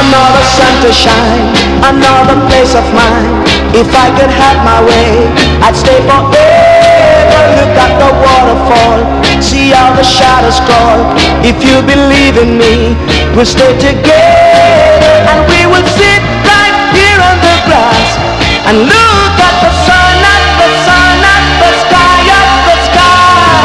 another sun to shine, another place of mine. If I could have my way, I'd stay forever. Look at the waterfall, see how the shadows crawl. If you believe in me, we'll stay together, and we will sit right here on the grass and look at the sun, at the sun, at the sky, at the sky.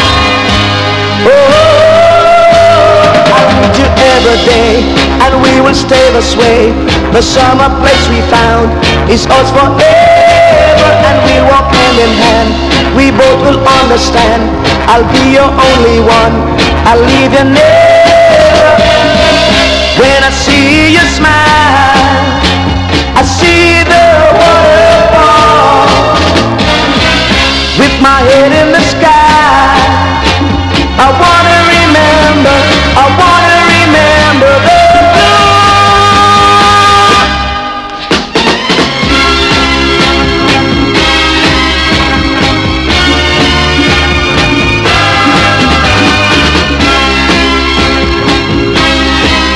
Oh, I need you every day, and we will stay this way. The summer place we found is ours forever, and we'll walk hand in hand. We both will understand. I'll be your only one, I'll leave you never. When I see you smile, I see the waterfall. With my head in the sky, I